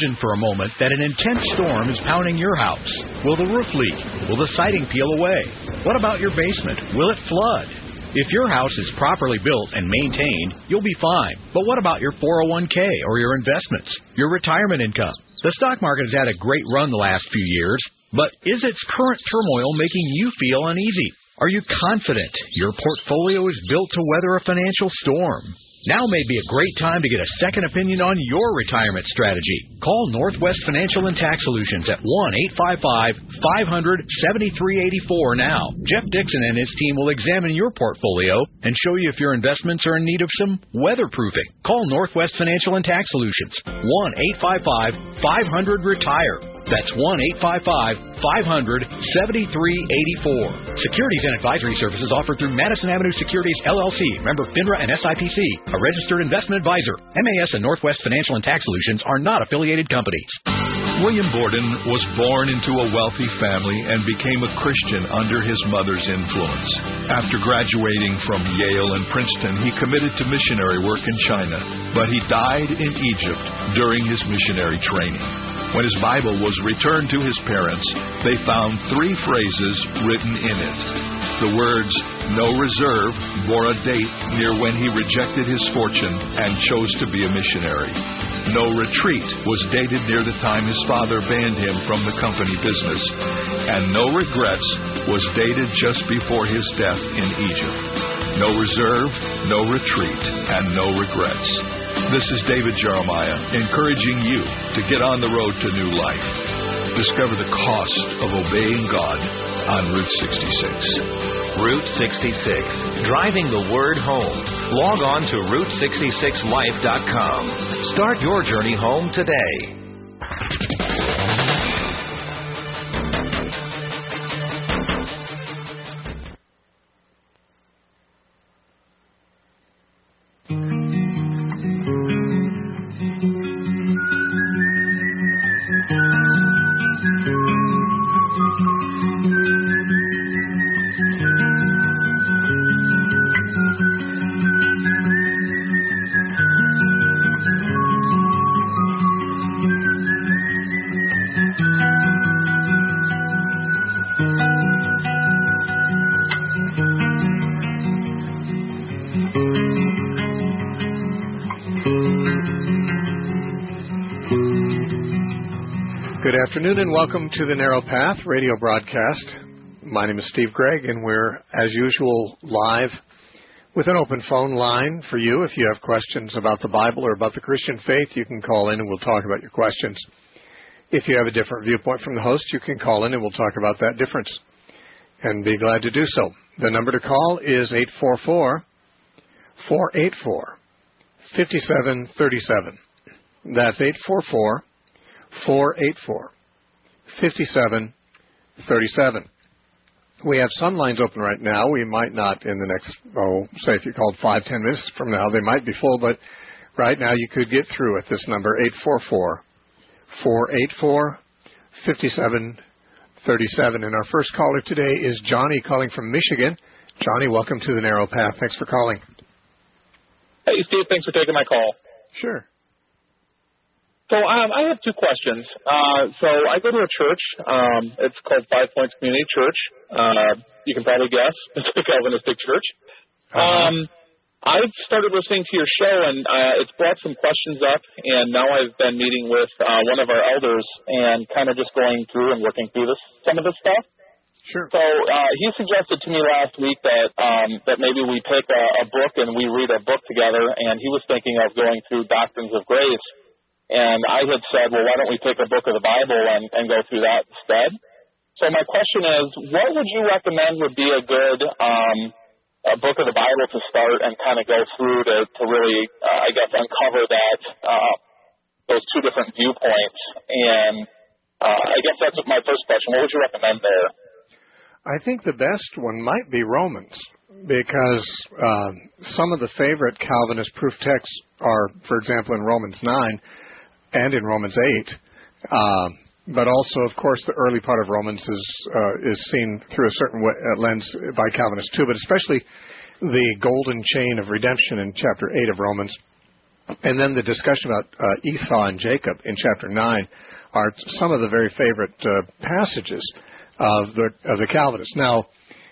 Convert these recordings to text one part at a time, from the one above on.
Imagine for a moment that an intense storm is pounding your house. Will the roof leak? Will the siding peel away? What about your basement? Will it flood? If your house is properly built and maintained, you'll be fine. But what about your 401k or your investments, your retirement income? The stock market has had a great run the last few years, but is its current turmoil making you feel uneasy? Are you confident your portfolio is built to weather a financial storm? Now may be a great time to get a second opinion on your retirement strategy. Call Northwest Financial and Tax Solutions at 1-855-500-7384 now. Jeff Dixon and his team will examine your portfolio and show you if your investments are in need of some weatherproofing. Call Northwest Financial and Tax Solutions, 1-855-500-RETIRE. That's 1-855-500-7384. Securities and advisory services offered through Madison Avenue Securities, LLC, member FINRA and SIPC, a registered investment advisor. MAS and Northwest Financial and Tax Solutions are not affiliated companies. William Borden was born into a wealthy family and became a Christian under his mother's influence. After graduating from Yale and Princeton, he committed to missionary work in China, but he died in Egypt during his missionary training. When his Bible was returned to his parents, they found 3 phrases written in it. The words, "No reserve," bore a date near when he rejected his fortune and chose to be a missionary. "No retreat" was dated near the time his father banned him from the company business. And "No regrets" was dated just before his death in Egypt. No reserve, no retreat, and no regrets. This is David Jeremiah, encouraging you to get on the road to new life. Discover the cost of obeying God on Route 66. Route 66, driving the word home. Log on to Route66Life.com. Start your journey home today. Good afternoon and welcome to the Narrow Path radio broadcast. My name is Steve Gregg and we're, as usual, live with an open phone line for you. If you have questions about the Bible or about the Christian faith, you can call in and we'll talk about your questions. If you have a different viewpoint from the host, you can call in and we'll talk about that difference and be glad to do so. The number to call is 844-484-5737. That's 844-484-5737. We have some lines open right now. We might not in the next, say if you called 5-10 minutes from now, they might be full, but right now you could get through at this number, 844-484-5737. And our first caller today is Johnny calling from Michigan. Johnny, welcome to the Narrow Path. Thanks for calling. Hey, Steve, thanks for taking my call. Sure. So I have 2 questions. So I go to a church. It's called 5 Points Community Church. You can probably guess. It's a Calvinistic church. I've started listening to your show, and it's brought some questions up, and now I've been meeting with one of our elders and kind of just going through and working through some of this stuff. Sure. So he suggested to me last week that maybe we pick a book and we read a book together, and he was thinking of going through Doctrines of Grace. And I had said, well, why don't we take a book of the Bible and go through that instead? So my question is, what would you recommend would be a good a book of the Bible to start and kind of go through to really, I guess, uncover that those 2 different viewpoints? And I guess that's my first question. What would you recommend there? I think the best one might be Romans, because some of the favorite Calvinist proof texts are, for example, in Romans 9 and in Romans 8, but also, of course, the early part of Romans is seen through a certain lens by Calvinists too, but especially the golden chain of redemption in chapter 8 of Romans And then the discussion about Esau and Jacob in chapter 9 are some of the very favorite passages of the Calvinists. Now,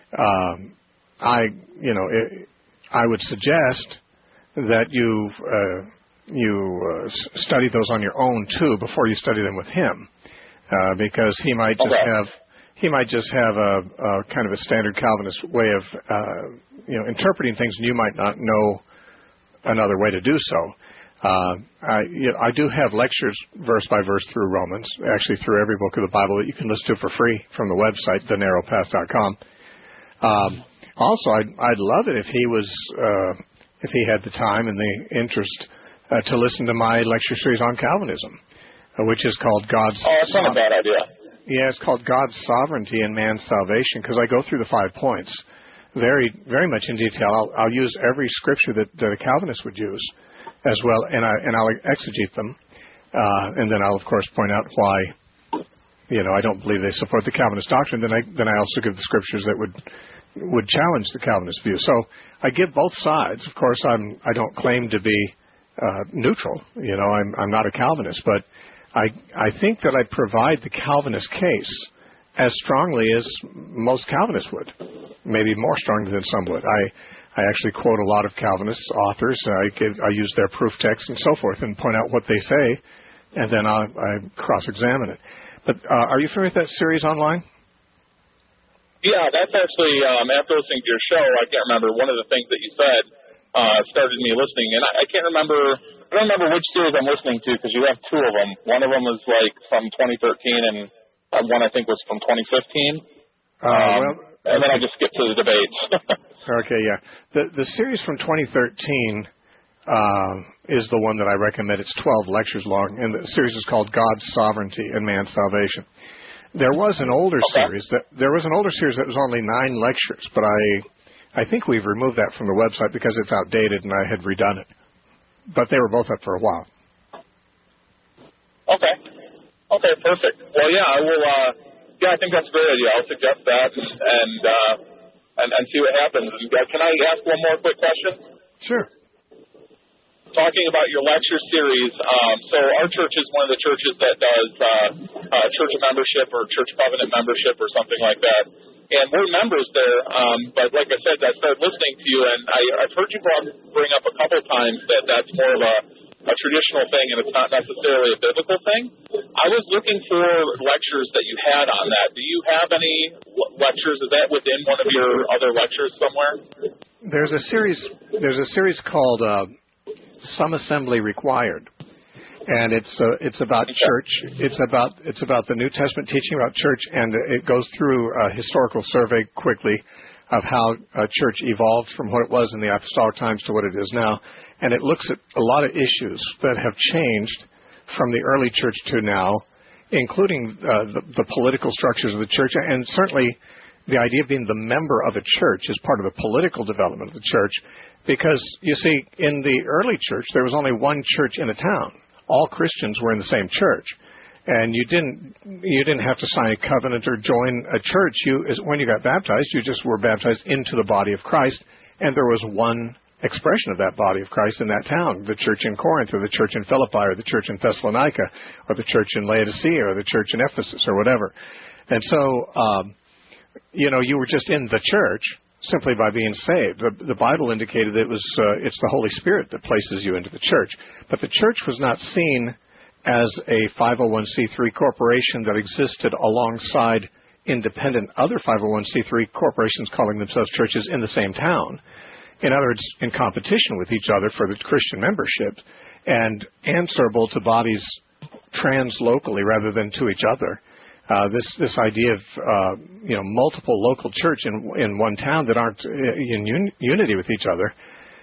I would suggest that you study those on your own too before you study them with him, because he might just have a kind of a standard Calvinist way of interpreting things, and you might not know another way to do so. I do have lectures verse by verse through Romans, actually through every book of the Bible that you can listen to for free from the website, thenarrowpath.com. Also, I'd love it if he had the time and the interest to listen to my lecture series on Calvinism, which is called God's. Oh, that's not a bad idea. Yeah, it's called God's Sovereignty and Man's Salvation, because I go through the 5 points very, very much in detail. I'll use every scripture that a Calvinist would use as well, and I'll exegete them, and then I'll of course point out why I don't believe they support the Calvinist doctrine. Then I also give the scriptures that would challenge the Calvinist view. So I give both sides. Of course, I don't claim to be neutral. I'm not a Calvinist, but I think that I provide the Calvinist case as strongly as most Calvinists would, maybe more strongly than some would. I actually quote a lot of Calvinist authors. I use their proof text and so forth and point out what they say, and then I cross-examine it. But are you familiar with that series online? Yeah, that's actually, after listening to your show, I can't remember, one of the things that you said started me listening, and I don't remember which series I'm listening to, because you have 2 of them. One of them was like from 2013, and one I think was from 2015. And then I just skipped to the debates. Okay, yeah. The series from 2013 is the one that I recommend. It's 12 lectures long, and the series is called God's Sovereignty and Man's Salvation. There was an older series that was only 9 lectures, but I think we've removed that from the website because it's outdated and I had redone it. But they were both up for a while. Okay, perfect. Well, yeah, I will. Yeah, I think that's a great idea. I'll suggest that and see what happens. Can I ask one more quick question? Sure. Talking about your lecture series, so our church is one of the churches that does church membership or church covenant membership or something like that. And we're members there, but like I said, I started listening to you, and I've heard you bring up a couple times that that's more of a traditional thing, and it's not necessarily a biblical thing. I was looking for lectures that you had on that. Do you have any lectures? Is that within one of your other lectures somewhere? There's a series called Some Assembly Required, and it's about church. It's about the New Testament teaching about church, and it goes through a historical survey quickly of how church evolved from what it was in the apostolic times to what it is now. And it looks at a lot of issues that have changed from the early church to now, including the political structures of the church, and certainly the idea of being the member of a church is part of the political development of the church. Because, you see, in the early church, there was only one church in a town. All Christians were in the same church. And you didn't have to sign a covenant or join a church. When you got baptized, you just were baptized into the body of Christ, and there was one expression of that body of Christ in that town, the church in Corinth, or the church in Philippi, or the church in Thessalonica, or the church in Laodicea, or the church in Ephesus, or whatever. And so, you were just in the church simply by being saved. The Bible indicated that it's the Holy Spirit that places you into the church. But the church was not seen as a 501c3 corporation that existed alongside independent other 501c3 corporations calling themselves churches in the same town. In other words, in competition with each other for the Christian membership, and answerable to bodies translocally rather than to each other. This idea of multiple local church in one town that aren't in unity with each other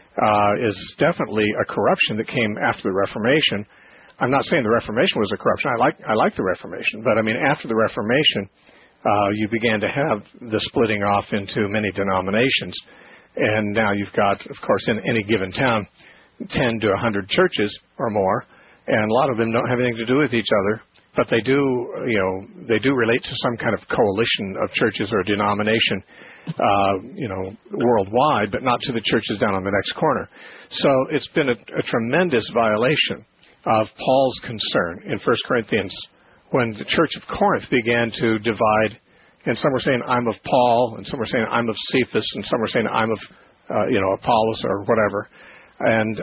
is definitely a corruption that came after the Reformation. I'm not saying the Reformation was a corruption. I like the Reformation, but I mean after the Reformation, you began to have the splitting off into many denominations. And now you've got, of course, in any given town, 10 to 100 churches or more, and a lot of them don't have anything to do with each other, but they do relate to some kind of coalition of churches or denomination. worldwide, but not to the churches down on the next corner. So it's been a tremendous violation of Paul's concern in 1 Corinthians when the church of Corinth began to divide, and some were saying, I'm of Paul, and some were saying, I'm of Cephas, and some were saying, I'm of, Apollos or whatever. And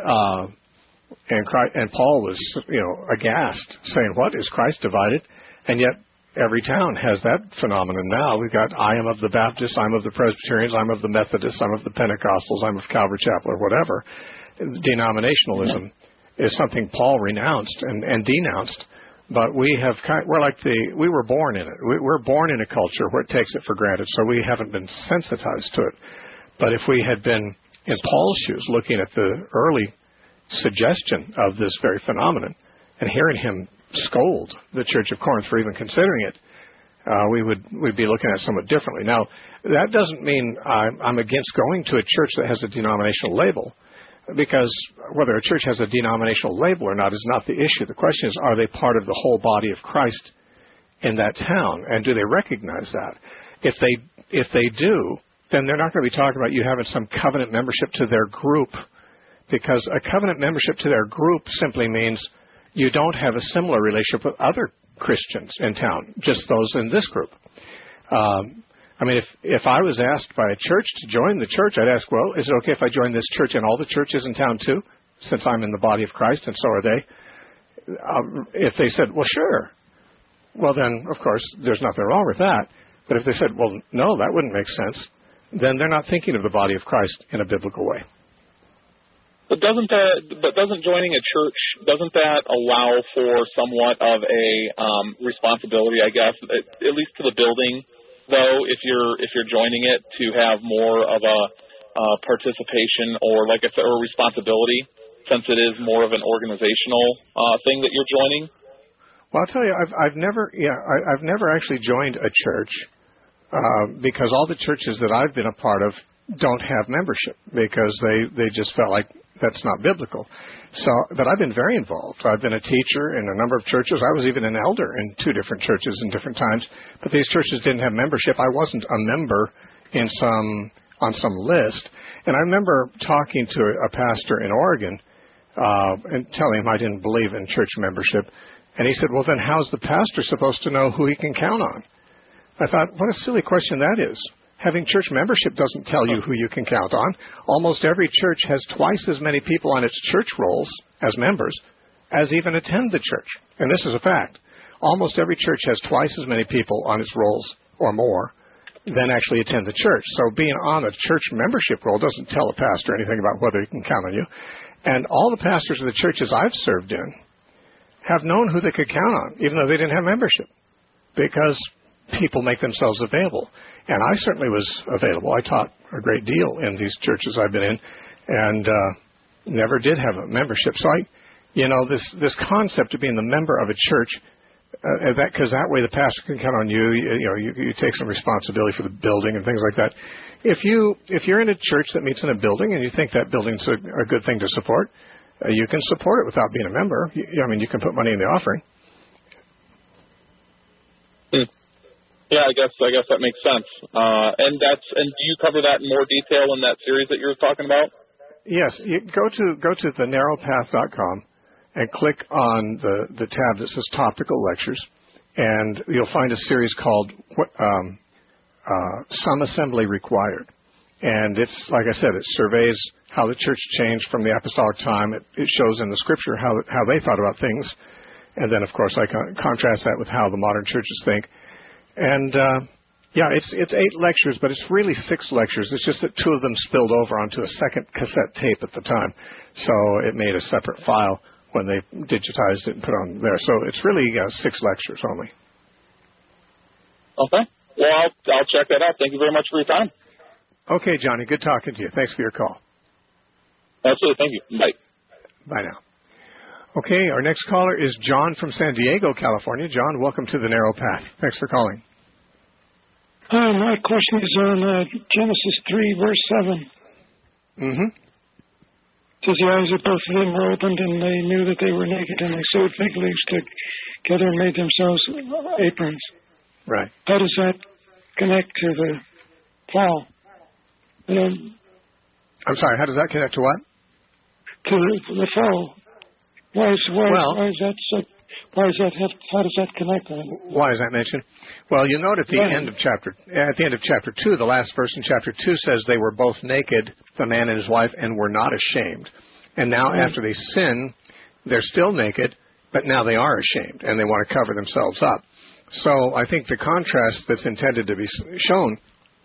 Paul was, aghast, saying, what, is Christ divided? And yet every town has that phenomenon now. We've got, I am of the Baptists, I'm of the Presbyterians, I'm of the Methodists, I'm of the Pentecostals, I'm of Calvary Chapel, or whatever. Denominationalism is something Paul renounced and denounced, but we were born in it. We're born in a culture where it takes it for granted, so we haven't been sensitized to it. But if we had been in Paul's shoes, looking at the early suggestion of this very phenomenon and hearing him scold the Church of Corinth for even considering it, we'd be looking at it somewhat differently. Now, that doesn't mean I'm against going to a church that has a denominational label, because whether a church has a denominational label or not is not the issue. The question is, are they part of the whole body of Christ in that town, and do they recognize that? If they do, then they're not going to be talking about you having some covenant membership to their group, because a covenant membership to their group simply means you don't have a similar relationship with other Christians in town, just those in this group. If I was asked by a church to join the church, I'd ask, well, is it okay if I join this church and all the churches in town too, since I'm in the body of Christ and so are they? If they said, well, sure, well then, of course, there's nothing wrong with that. But if they said, well, no, that wouldn't make sense, then they're not thinking of the body of Christ in a biblical way. But doesn't joining a church, doesn't that allow for somewhat of a responsibility, I guess, at least to the building, though, if you're joining it, to have more of a participation or, like I said, or responsibility, since it is more of an organizational thing that you're joining? Well, I'll tell you, I've never actually joined a church because all the churches that I've been a part of don't have membership, because they just felt like that's not biblical. But I've been very involved. I've been a teacher in a number of churches. I was even an elder in 2 different churches in different times. But these churches didn't have membership. I wasn't a member on some list. And I remember talking to a pastor in Oregon and telling him I didn't believe in church membership. And he said, well, then how's the pastor supposed to know who he can count on? I thought, what a silly question that is. Having church membership doesn't tell you who you can count on. Almost every church has twice as many people on its church rolls as members as even attend the church. And this is a fact. Almost every church has twice as many people on its rolls or more than actually attend the church. So being on a church membership roll doesn't tell a pastor anything about whether he can count on you. And all the pastors of the churches I've served in have known who they could count on, even though they didn't have membership, because people make themselves available. And I certainly was available. I taught a great deal in these churches I've been in, and never did have a membership. So this concept of being the member of a church, because that way the pastor can count on you. You take some responsibility for the building and things like that. If you're in a church that meets in a building and you think that building's a good thing to support, you can support it without being a member. You can put money in the offering. Yeah, I guess that makes sense. And do you cover that in more detail in that series that you were talking about? Yes, you go to thenarrowpath.com and click on the tab that says Topical Lectures, and you'll find a series called Some Assembly Required. And it's, like I said, it surveys how the church changed from the apostolic time. It shows in the Scripture how they thought about things, and then, of course, I contrast that with how the modern churches think. And it's 8 lectures, but it's really 6 lectures. It's just that 2 of them spilled over onto a second cassette tape at the time, so it made a separate file when they digitized it and put it on there. So it's really 6 lectures only. Okay. Well, I'll check that out. Thank you very much for your time. Okay, Johnny. Good talking to you. Thanks for your call. Absolutely. Thank you. Bye. Bye now. Okay, our next caller is John from San Diego, California. John, welcome to the Narrow Path. Thanks for calling. My question is on Genesis 3, verse 7. Mm-hmm. It says the eyes of both of them were opened, and they knew that they were naked, and they sewed fig leaves together and made themselves aprons. Right. How does that connect to the fall? I'm sorry, how does that connect to what? To the fall. Why is that so? How does that connect? Why is that mentioned? Well, you note at the end of chapter 2, the last verse in chapter 2 says they were both naked, the man and his wife, and were not ashamed. And now after they sin, they're still naked, but now they are ashamed, and they want to cover themselves up. So I think the contrast that's intended to be shown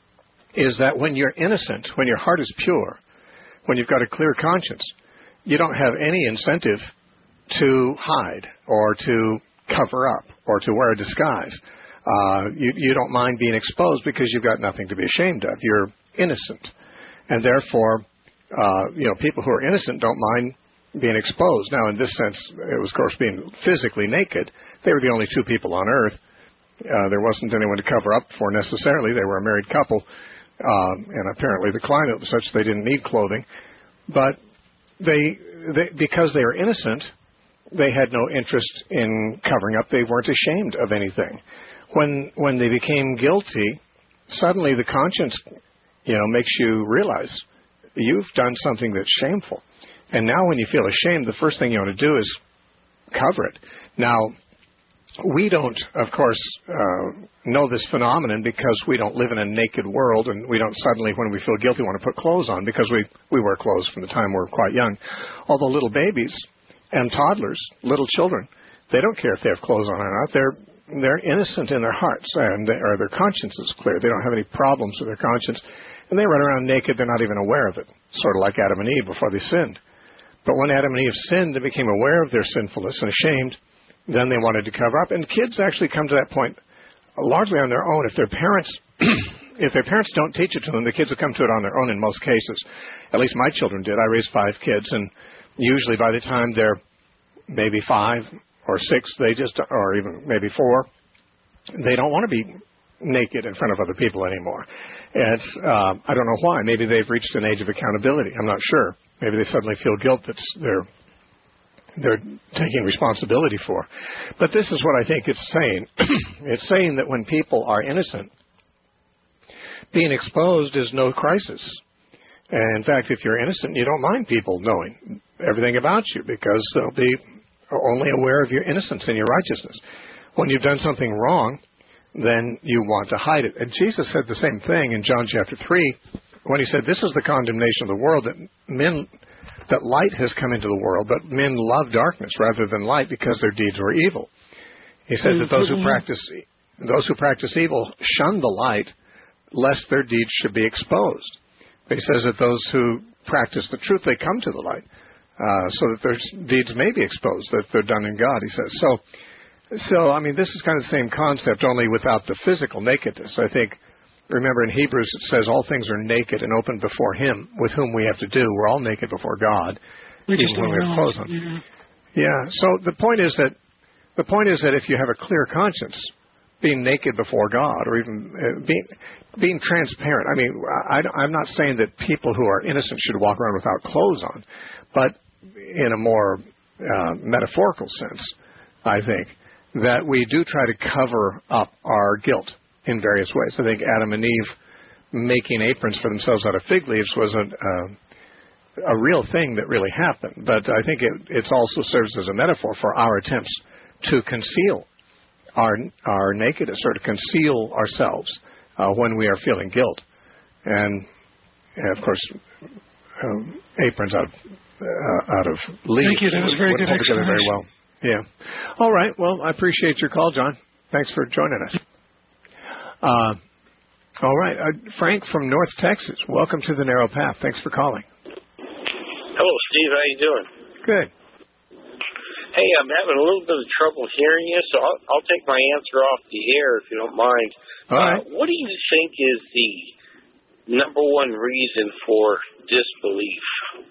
is that when you're innocent, when your heart is pure, when you've got a clear conscience, you don't have any incentive to hide or to cover up or to wear a disguise. You don't mind being exposed because you've got nothing to be ashamed of. You're innocent. And therefore, people who are innocent don't mind being exposed. Now, in this sense, it was, of course, being physically naked. They were the only two people on earth. There wasn't anyone to cover up for necessarily. They were a married couple. And apparently the climate was such they didn't need clothing. But they because they were innocent, they had no interest in covering up. They weren't ashamed of anything. When they became guilty, suddenly the conscience, makes you realize you've done something that's shameful. And now when you feel ashamed, the first thing you want to do is cover it. Now, we don't, of course, know this phenomenon because we don't live in a naked world, and we don't suddenly, when we feel guilty, want to put clothes on because we wear clothes from the time we're quite young. Although little babies and toddlers, little children, they don't care if they have clothes on or not. They're innocent in their hearts, and their conscience is clear. They don't have any problems with their conscience, and they run around naked. They're not even aware of it, sort of like Adam and Eve before they sinned. But when Adam and Eve sinned and became aware of their sinfulness and ashamed, then they wanted to cover up. And kids actually come to that point largely on their own. If their parents don't teach it to them, the kids will come to it on their own in most cases. At least my children did. I raised 5 kids, and usually by the time they're maybe 5 or 6, or even maybe 4, they don't want to be naked in front of other people anymore. And I don't know why. Maybe they've reached an age of accountability. I'm not sure. Maybe they suddenly feel guilt that they're taking responsibility for. But this is what I think it's saying. It's saying that when people are innocent, being exposed is no crisis. And in fact, if you're innocent, you don't mind people knowing everything about you because they'll be only aware of your innocence and your righteousness. When you've done something wrong, then you want to hide it. And Jesus said the same thing in John chapter 3 when he said, "This is the condemnation of the world, that light has come into the world, but men love darkness rather than light because their deeds were evil." He says that those who practice evil shun the light, lest their deeds should be exposed. But he says that those who practice the truth, they come to the light, so that their deeds may be exposed, that they're done in God, he says. So I mean, this is kind of the same concept, only without the physical nakedness. I think, remember in Hebrews it says all things are naked and open before Him, with whom we have to do. We're all naked before God, even when we have clothes on. Yeah. So the point is that if you have a clear conscience, being naked before God, or even being transparent. I mean, I'm not saying that people who are innocent should walk around without clothes on, but in a more metaphorical sense, I think that we do try to cover up our guilt in various ways. I think Adam and Eve making aprons for themselves out of fig leaves was a real thing that really happened. But I think it also serves as a metaphor for our attempts to conceal our nakedness, or to conceal ourselves when we are feeling guilt. And of course, aprons out of leaves. Thank you. That was very good explanation. Very well. Yeah. All right. Well, I appreciate your call, John. Thanks for joining us. All right. Frank from North Texas, welcome to the Narrow Path. Thanks for calling. Hello, Steve. How you doing? Good. Hey, I'm having a little bit of trouble hearing you, so I'll take my answer off the air if you don't mind. All right. What do you think is the number one reason for disbelief?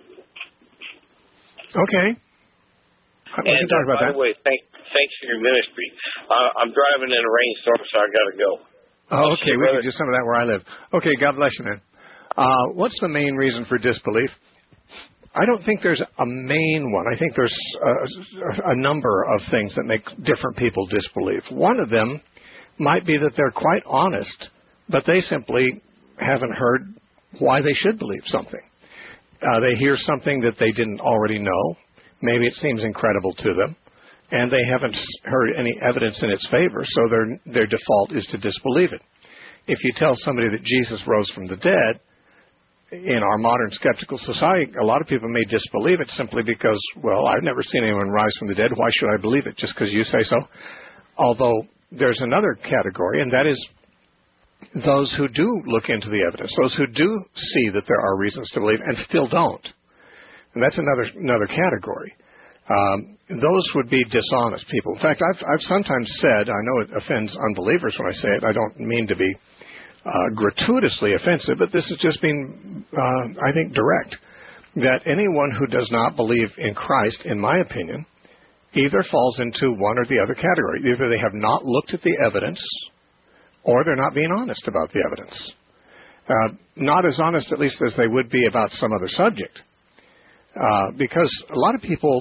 Okay. We can talk about that. By the way, thanks for your ministry. I'm driving in a rainstorm, so I got to go. Oh, okay. We can do some of that where I live. Okay, God bless you, man. What's the main reason for disbelief? I don't think there's a main one. I think there's a number of things that make different people disbelieve. One of them might be that they're quite honest, but they simply haven't heard why they should believe something. They hear something that they didn't already know. Maybe it seems incredible to them, and they haven't heard any evidence in its favor, so their default is to disbelieve it. If you tell somebody that Jesus rose from the dead, in our modern skeptical society, a lot of people may disbelieve it simply because, well, I've never seen anyone rise from the dead. Why should I believe it just because you say so? Although there's another category, and that is those who do look into the evidence, those who do see that there are reasons to believe and still don't. And that's another category. Those would be dishonest people. In fact, I've sometimes said, I know it offends unbelievers when I say it, I don't mean to be gratuitously offensive, but this has just been, I think, direct, that anyone who does not believe in Christ, in my opinion, either falls into one or the other category. Either they have not looked at the evidence, or they're not being honest about the evidence. Not as honest, at least, as they would be about some other subject. Because a lot of people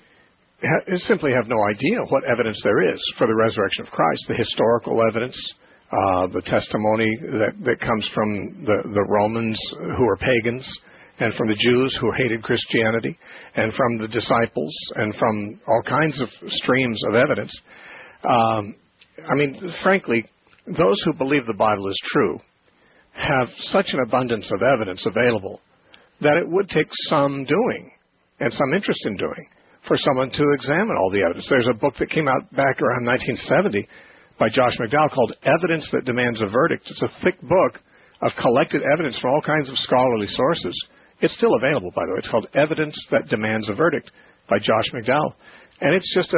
simply have no idea what evidence there is for the resurrection of Christ, the historical evidence, the testimony that comes from the Romans who are pagans, and from the Jews who hated Christianity, and from the disciples, and from all kinds of streams of evidence. I mean, frankly, those who believe the Bible is true have such an abundance of evidence available that it would take some doing, and some interest in doing, for someone to examine all the evidence. There's a book that came out back around 1970 by Josh McDowell called Evidence That Demands a Verdict. It's a thick book of collected evidence from all kinds of scholarly sources. It's still available, by the way. It's called Evidence That Demands a Verdict by Josh McDowell. And it's just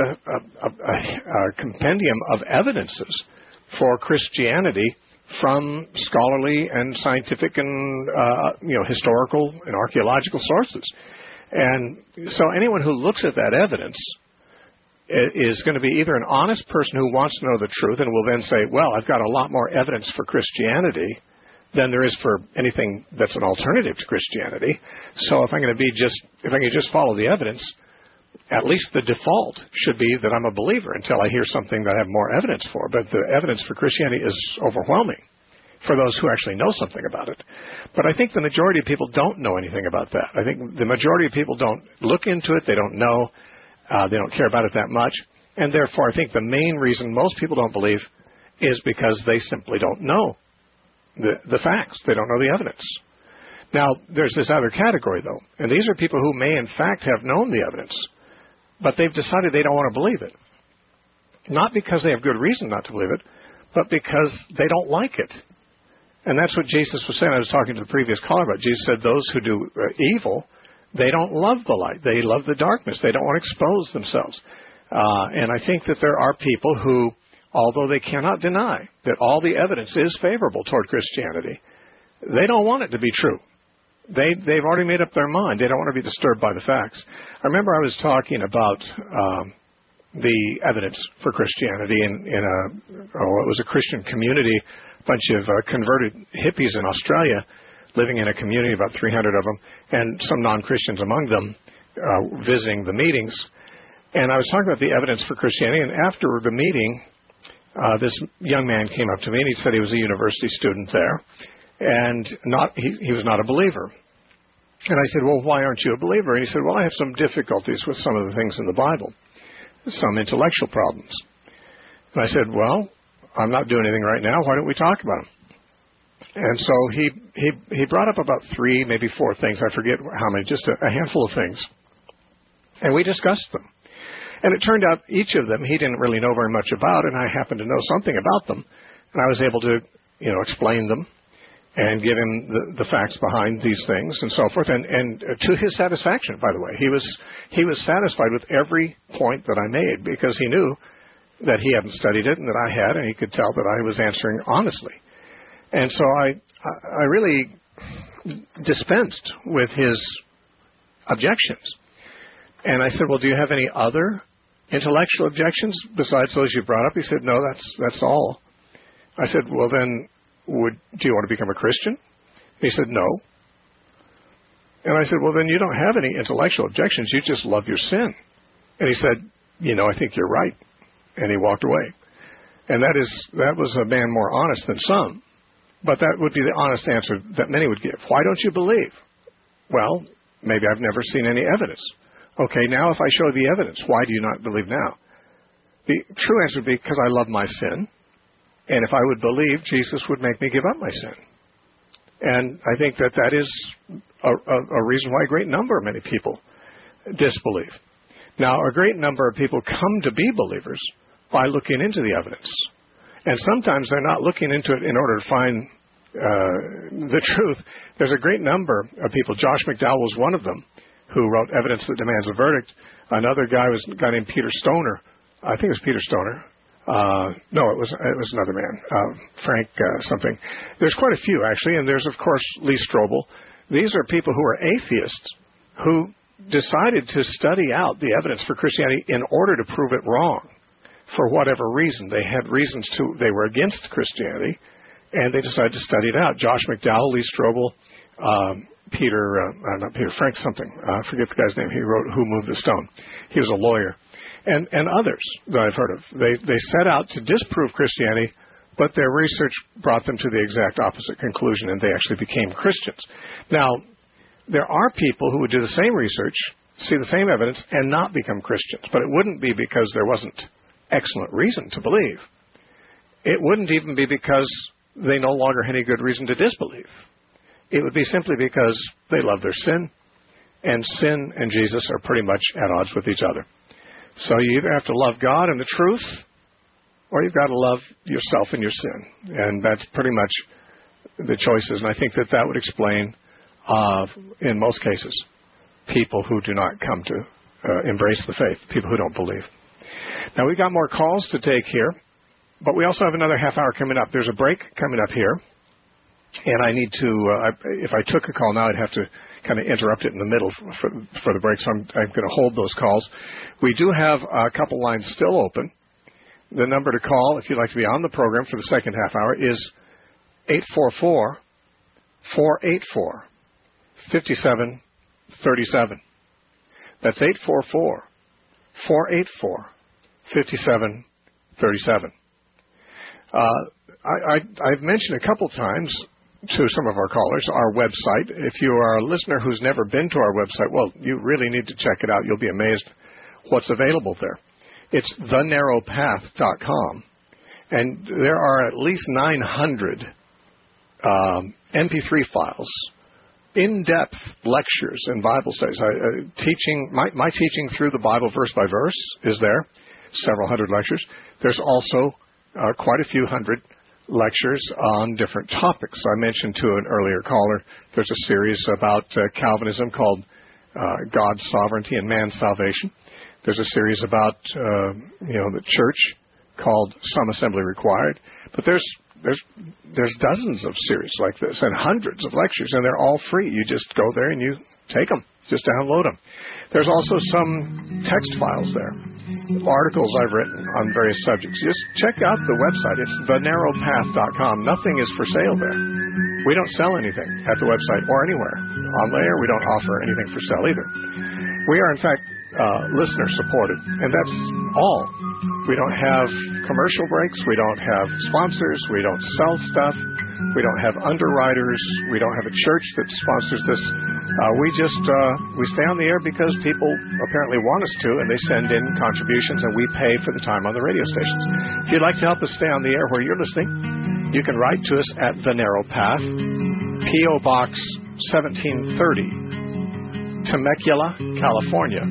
a compendium of evidences for Christianity from scholarly and scientific and historical and archaeological sources. And so anyone who looks at that evidence is going to be either an honest person who wants to know the truth and will then say, well, I've got a lot more evidence for Christianity than there is for anything that's an alternative to Christianity. So if I can just follow the evidence, at least the default should be that I'm a believer until I hear something that I have more evidence for. But the evidence for Christianity is overwhelming for those who actually know something about it. But I think the majority of people don't know anything about that. I think the majority of people don't look into it. They don't know. They don't care about it that much. And therefore, I think the main reason most people don't believe is because they simply don't know the facts. They don't know the evidence. Now, there's this other category, though. And these are people who may, in fact, have known the evidence, but they've decided they don't want to believe it. Not because they have good reason not to believe it, but because they don't like it. And that's what Jesus was saying. I was talking to the previous caller about. Jesus said those who do evil, they don't love the light. They love the darkness. They don't want to expose themselves. And I think that there are people who, although they cannot deny that all the evidence is favorable toward Christianity, they don't want it to be true. They've already made up their mind. They don't want to be disturbed by the facts. I remember I was talking about the evidence for Christianity in it was a Christian community, a bunch of converted hippies in Australia living in a community, about 300 of them, and some non-Christians among them visiting the meetings. And I was talking about the evidence for Christianity, and after the meeting, this young man came up to me, and he said he was a university student there, and he was not a believer. And I said, well, why aren't you a believer? And he said, well, I have some difficulties with some of the things in the Bible, some intellectual problems. And I said, well, I'm not doing anything right now. Why don't we talk about them? And so he brought up about 3, maybe 4 things. I forget how many, just a handful of things. And we discussed them. And it turned out each of them he didn't really know very much about, and I happened to know something about them. And I was able to, explain them and give him the facts behind these things and so forth. And to his satisfaction, by the way, he was satisfied with every point that I made because he knew that he hadn't studied it and that I had, and he could tell that I was answering honestly. And so I really dispensed with his objections. And I said, well, do you have any other intellectual objections besides those you brought up? He said, no, that's all. I said, well, then, do you want to become a Christian? He said, no. And I said, well, then you don't have any intellectual objections. You just love your sin. And he said, I think you're right. And he walked away. And that was a man more honest than some. But that would be the honest answer that many would give. Why don't you believe? Well, maybe I've never seen any evidence. Okay, now if I show the evidence, why do you not believe now? The true answer would be because I love my sin, and if I would believe, Jesus would make me give up my sin. And I think that that is a reason why a great number of many people disbelieve. Now, a great number of people come to be believers by looking into the evidence. And sometimes they're not looking into it in order to find the truth. There's a great number of people. Josh McDowell was one of them who wrote Evidence That Demands a Verdict. Another guy was a guy named Peter Stoner. I think it was Peter Stoner. No, it was another man, Frank something. There's quite a few, actually, and there's, of course, Lee Strobel. These are people who are atheists who decided to study out the evidence for Christianity in order to prove it wrong for whatever reason. They had reasons they were against Christianity, and they decided to study it out. Josh McDowell, Lee Strobel, Frank something. I forget the guy's name. He wrote Who Moved the Stone. He was a lawyer. And others that I've heard of. They set out to disprove Christianity, but their research brought them to the exact opposite conclusion, and they actually became Christians. Now, there are people who would do the same research, see the same evidence, and not become Christians. But it wouldn't be because there wasn't excellent reason to believe. It wouldn't even be because they no longer had any good reason to disbelieve. It would be simply because they love their sin, and sin and Jesus are pretty much at odds with each other. So you either have to love God and the truth, or you've got to love yourself and your sin. And that's pretty much the choices. And I think that would explain, in most cases, people who do not come to embrace the faith, people who don't believe. Now, we've got more calls to take here, but we also have another half hour coming up. There's a break coming up here, and I need to, if I took a call now, I'd have to kind of interrupt it in the middle for the break, so I'm going to hold those calls. We do have a couple lines still open. The number to call, if you'd like to be on the program for the second half hour, is 844-484-5737. That's 844-484-5737. I've mentioned a couple times to some of our callers our website. If you are a listener who's never been to our website, well, you really need to check it out. You'll be amazed what's available there. It's thenarrowpath.com, and there are at least 900 MP3 files, in-depth lectures and Bible studies. My teaching through the Bible verse by verse is there, several hundred lectures. There's also quite a few hundred lectures on different topics. I mentioned to an earlier caller, there's a series about Calvinism called God's Sovereignty and Man's Salvation. There's a series about the church called Some Assembly Required. But there's dozens of series like this and hundreds of lectures, and they're all free. You just go there and you take them, just download them. There's also some text files there, articles I've written on various subjects. Just check out the website. It's thenarrowpath.com. Nothing is for sale there. We don't sell anything at the website or anywhere. On the air, we don't offer anything for sale either. We are, in fact, listener supported, and that's all. We don't have commercial breaks. We don't have sponsors. We don't sell stuff. We don't have underwriters. We don't have a church that sponsors this. We stay on the air because people apparently want us to, and they send in contributions, and we pay for the time on the radio stations. If you'd like to help us stay on the air where you're listening, you can write to us at The Narrow Path, P.O. Box 1730, Temecula, California,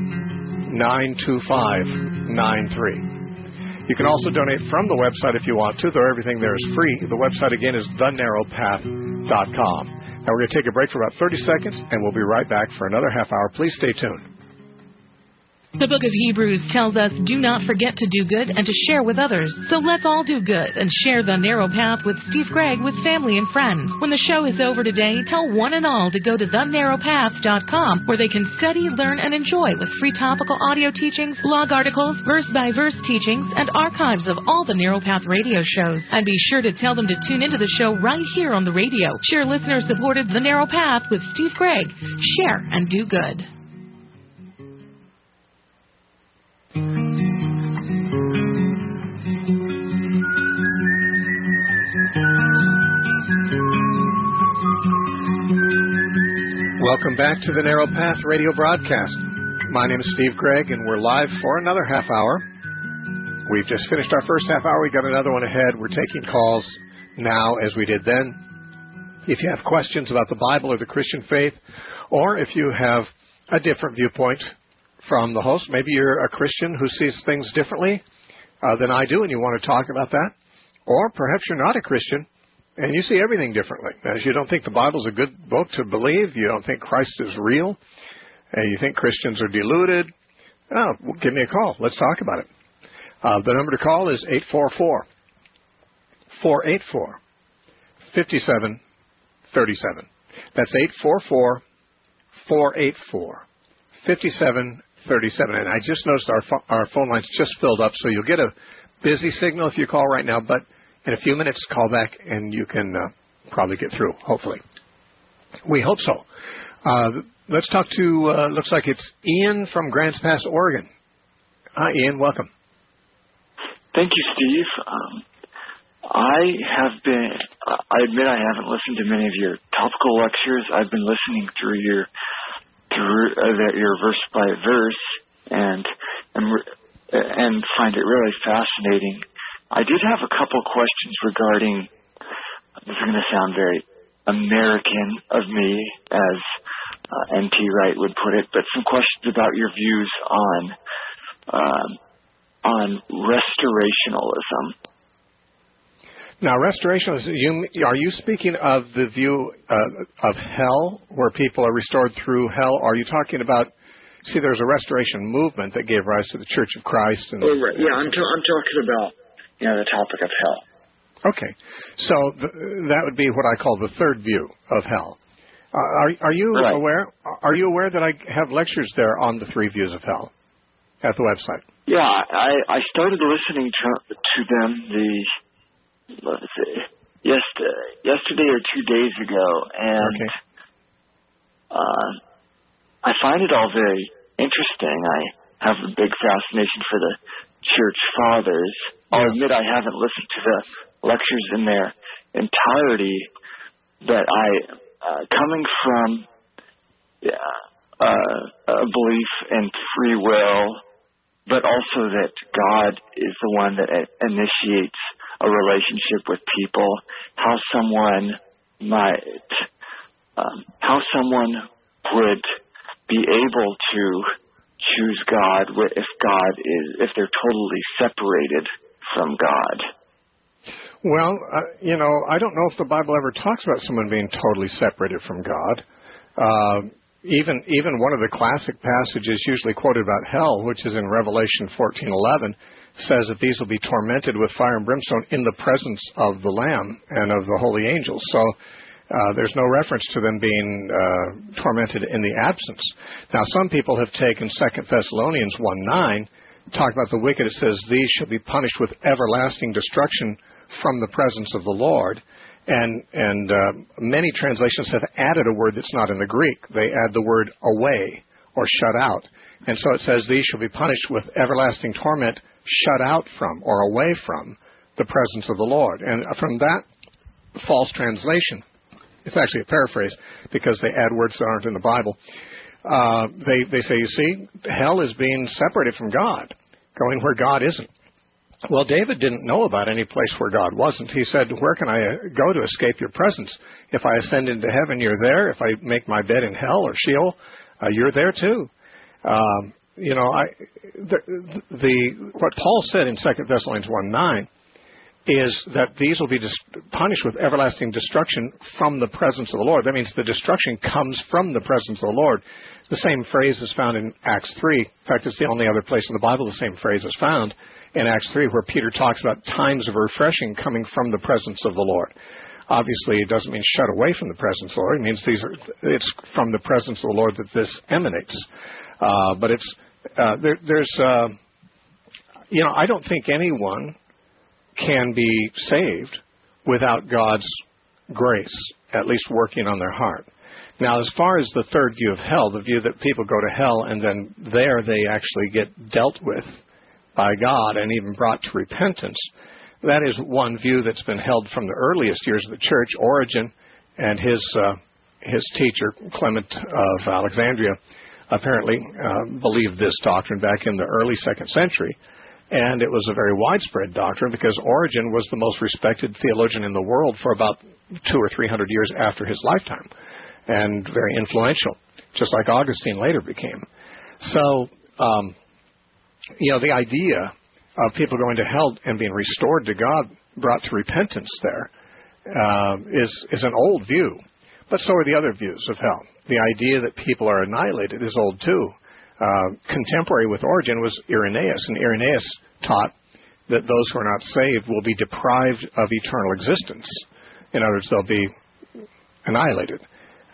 92593. You can also donate from the website if you want to, though everything there is free. The website, again, is thenarrowpath.com. Now, we're going to take a break for about 30 seconds, and we'll be right back for another half hour. Please stay tuned. The book of Hebrews tells us, do not forget to do good and to share with others. So let's all do good and share The Narrow Path with Steve Gregg with family and friends. When the show is over today, tell one and all to go to thenarrowpath.com, where they can study, learn, and enjoy with free topical audio teachings, blog articles, verse-by-verse teachings, and archives of all the Narrow Path radio shows. And be sure to tell them to tune into the show right here on the radio. Share listener-supported The Narrow Path with Steve Gregg. Share and do good. Welcome back to the Narrow Path radio broadcast. My name is Steve Gregg, and we're live for another half hour. We've just finished our first half hour. We've got another one ahead. We're taking calls now as we did then. If you have questions about the Bible or the Christian faith, or if you have a different viewpoint from the host, maybe you're a Christian who sees things differently than I do and you want to talk about that, or perhaps you're not a Christian and you see everything differently. As you don't think the Bible's a good book to believe, you don't think Christ is real, and you think Christians are deluded, well, give me a call. Let's talk about it. The number to call is 844-484-5737. That's 844-484-5737. And I just noticed our phone lines just filled up, so you'll get a busy signal if you call right now, but in a few minutes, call back and you can probably get through, hopefully. We hope so. Let's talk to, looks like it's Ian from Grants Pass, Oregon. Hi, Ian. Welcome. Thank you, Steve. I admit I haven't listened to many of your topical lectures. I've been listening through your verse by verse and find it really fascinating. I did have a couple questions regarding, this is going to sound very American of me, as N.T. Wright would put it, but some questions about your views on restorationalism. Now, restorationalism, are you speaking of the view of hell, where people are restored through hell? Or are you talking about, see, there's a restoration movement that gave rise to the Church of Christ. And, right. Yeah, I'm talking about, the topic of hell. Okay. So that would be what I call the third view of hell. Are you right. aware? Are you aware that I have lectures there on the three views of hell at the website? Yeah, I started listening to them yesterday or 2 days ago, and I find it all very interesting. I have a big fascination for the Church Fathers. I'll admit I haven't listened to the lectures in their entirety, but coming from a belief in free will, but also that God is the one that initiates a relationship with people, how someone would be able to choose God if they're totally separated from God. Well, I don't know if the Bible ever talks about someone being totally separated from God. Even one of the classic passages usually quoted about hell, which is in Revelation 14:11, says that these will be tormented with fire and brimstone in the presence of the Lamb and of the holy angels. So there's no reference to them being tormented in the absence. Now, some people have taken 2 Thessalonians 1:9, talk about the wicked. It says, these shall be punished with everlasting destruction from the presence of the Lord. And many translations have added a word that's not in the Greek. They add the word away or shut out. And so it says, these shall be punished with everlasting torment, shut out from or away from the presence of the Lord. And from that false translation, it's actually a paraphrase because they add words that aren't in the Bible. They say, you see, hell is being separated from God, going where God isn't. Well, David didn't know about any place where God wasn't. He said, where can I go to escape your presence? If I ascend into heaven, you're there. If I make my bed in hell or Sheol, you're there too. What Paul said in 2 Thessalonians 1:9 is that these will be punished with everlasting destruction from the presence of the Lord. That means the destruction comes from the presence of the Lord. The same phrase is found in Acts 3. In fact, it's the only other place in the Bible the same phrase is found, in Acts 3, where Peter talks about times of refreshing coming from the presence of the Lord. Obviously, it doesn't mean shut away from the presence of the Lord. It means it's from the presence of the Lord that this emanates. But it's I don't think anyone can be saved without God's grace, at least working on their heart. Now, as far as the third view of hell, the view that people go to hell and then there they actually get dealt with by God and even brought to repentance, that is one view that's been held from the earliest years of the church. Origen and his his teacher, Clement of Alexandria, apparently believed this doctrine back in the early 2nd century. And it was a very widespread doctrine because Origen was the most respected theologian in the world for about 200 or 300 years after his lifetime, and very influential, just like Augustine later became. So, the idea of people going to hell and being restored to God, brought to repentance there, is an old view. But so are the other views of hell. The idea that people are annihilated is old too. Contemporary with Origen was Irenaeus, and Irenaeus taught that those who are not saved will be deprived of eternal existence. In other words, they'll be annihilated.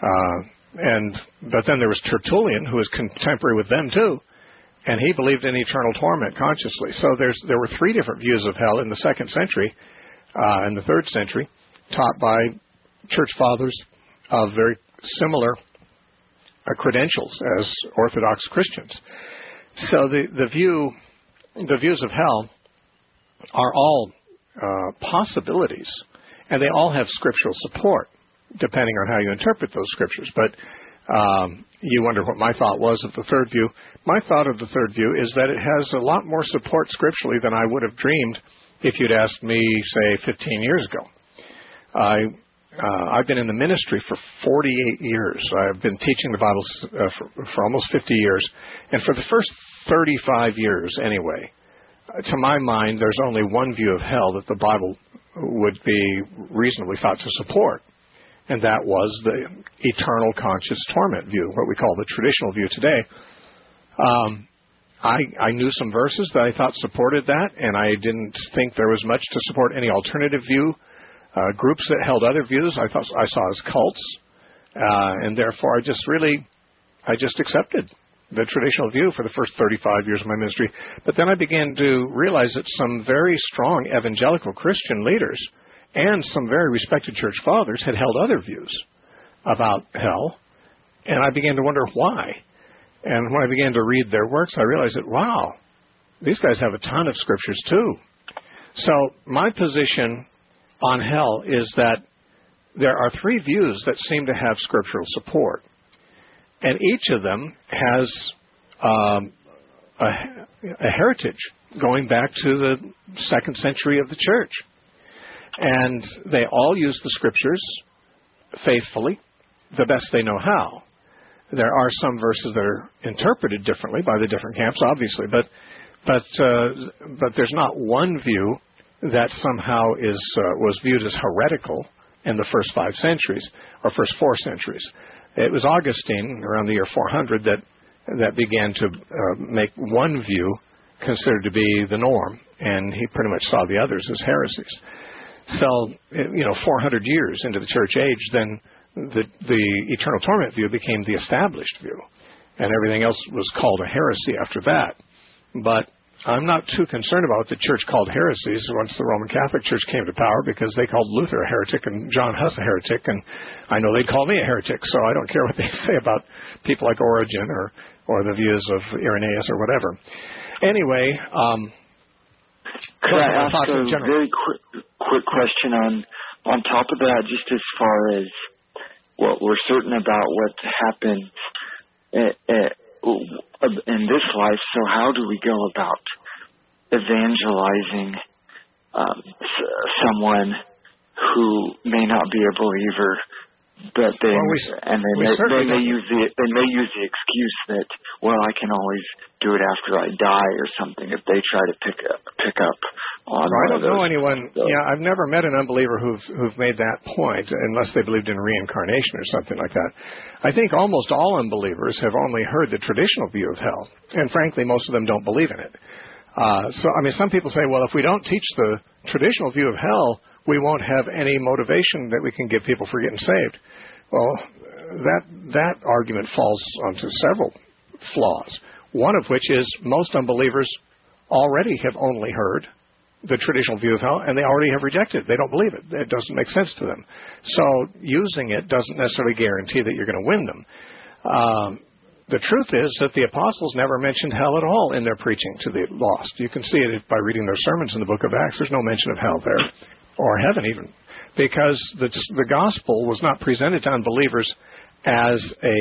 But then there was Tertullian, who was contemporary with them too, and he believed in eternal torment consciously. So there were 3 different views of hell in the 2nd century and the 3rd century, taught by church fathers of very similar credentials as Orthodox Christians. So the views of hell are all possibilities, and they all have scriptural support, depending on how you interpret those scriptures. But you wonder what my thought was of the 3rd view. My thought of the 3rd view is that it has a lot more support scripturally than I would have dreamed if you'd asked me, say, 15 years ago. I've been in the ministry for 48 years. I've been teaching the Bible for almost 50 years. And for the first 35 years, anyway, to my mind, there's only one view of hell that the Bible would be reasonably thought to support. And that was the eternal conscious torment view, what we call the traditional view today. I knew some verses that I thought supported that, and I didn't think there was much to support any alternative view. Groups that held other views I saw as cults, and therefore I just accepted the traditional view for the first 35 years of my ministry. But then I began to realize that some very strong evangelical Christian leaders and some very respected church fathers had held other views about hell, and I began to wonder why. And when I began to read their works, I realized that, wow, these guys have a ton of scriptures too. So my position on hell is that there are 3 views that seem to have scriptural support. And each of them has a heritage going back to the 2nd century of the church. And they all use the scriptures faithfully, the best they know how. There are some verses that are interpreted differently by the different camps, obviously, but there's not one view that somehow was viewed as heretical in the first 5 centuries or first 4 centuries. It was Augustine around the year 400 that began to make one view considered to be the norm, and he pretty much saw the others as heresies. So, 400 years into the church age, then the eternal torment view became the established view, and everything else was called a heresy after that. But I'm not too concerned about what the church called heresies once the Roman Catholic Church came to power, because they called Luther a heretic and John Huss a heretic, and I know they'd call me a heretic, so I don't care what they say about people like Origen or the views of Irenaeus or whatever. Anyway, could I ask a very quick question on top of that, just as far as what we're certain about what happens in this life, so how do we go about evangelizing someone who may not be a believer, but they may use the excuse that, well, I can always do it after I die or something, if they try to pick up on. I don't know anyone. Yeah, I've never met an unbeliever who've made that point, unless they believed in reincarnation or something like that. I think almost all unbelievers have only heard the traditional view of hell, and frankly, most of them don't believe in it. Some people say, well, if we don't teach the traditional view of hell, we won't have any motivation that we can give people for getting saved. Well, that argument falls onto several flaws, one of which is most unbelievers already have only heard the traditional view of hell, and they already have rejected it. They don't believe it. It doesn't make sense to them. So using it doesn't necessarily guarantee that you're going to win them. The truth is that the apostles never mentioned hell at all in their preaching to the lost. You can see it by reading their sermons in the book of Acts. There's no mention of hell there, or heaven even, because the gospel was not presented to unbelievers as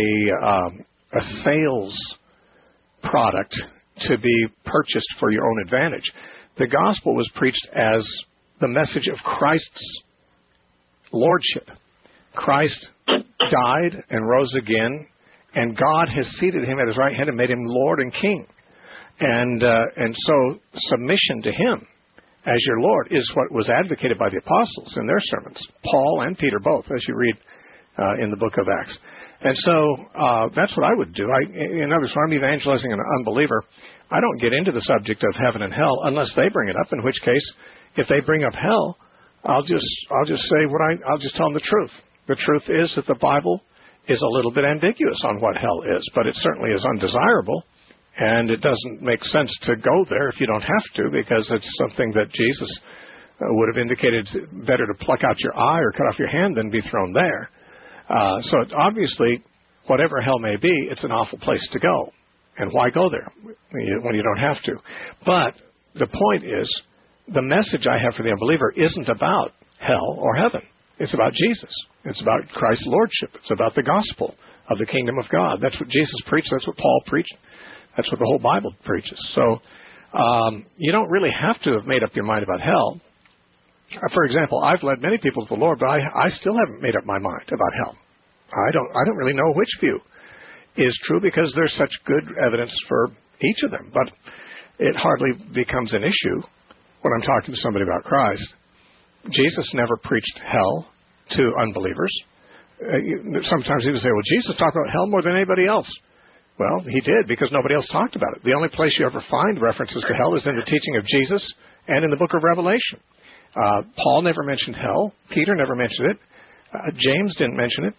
a sales product to be purchased for your own advantage. The gospel was preached as the message of Christ's lordship. Christ died and rose again, and God has seated him at his right hand and made him Lord and King. And so submission to him as your Lord is what was advocated by the apostles in their sermons, Paul and Peter both, as you read in the book of Acts. And so that's what I would do. In other words, when I'm evangelizing an unbeliever, I don't get into the subject of heaven and hell unless they bring it up, in which case, if they bring up hell, I'll just say I'll just tell them the truth. The truth is that the Bible is a little bit ambiguous on what hell is, but it certainly is undesirable. And it doesn't make sense to go there if you don't have to, because it's something that Jesus would have indicated better to pluck out your eye or cut off your hand than be thrown there. So obviously, whatever hell may be, it's an awful place to go. And why go there when you don't have to? But the point is, the message I have for the unbeliever isn't about hell or heaven. It's about Jesus. It's about Christ's lordship. It's about the gospel of the kingdom of God. That's what Jesus preached. That's what Paul preached. That's what the whole Bible preaches. So you don't really have to have made up your mind about hell. For example, I've led many people to the Lord, but I still haven't made up my mind about hell. I don't really know which view is true, because there's such good evidence for each of them. But it hardly becomes an issue when I'm talking to somebody about Christ. Jesus never preached hell to unbelievers. Sometimes people say, well, Jesus talked about hell more than anybody else. Well, he did, because nobody else talked about it. The only place you ever find references to hell is in the teaching of Jesus and in the book of Revelation. Paul never mentioned hell. Peter never mentioned it. James didn't mention it.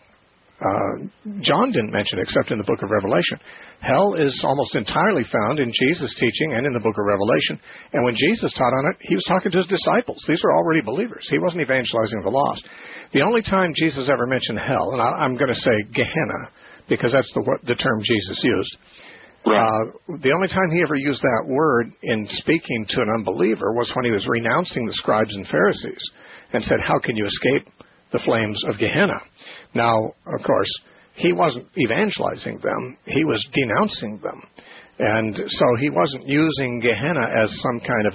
John didn't mention it, except in the book of Revelation. Hell is almost entirely found in Jesus' teaching and in the book of Revelation. And when Jesus taught on it, he was talking to his disciples. These were already believers. He wasn't evangelizing the lost. The only time Jesus ever mentioned hell, and I'm going to say Gehenna, because that's the term Jesus used. The only time he ever used that word in speaking to an unbeliever was when he was renouncing the scribes and Pharisees and said, how can you escape the flames of Gehenna? Now, of course, he wasn't evangelizing them. He was denouncing them. And so he wasn't using Gehenna as some kind of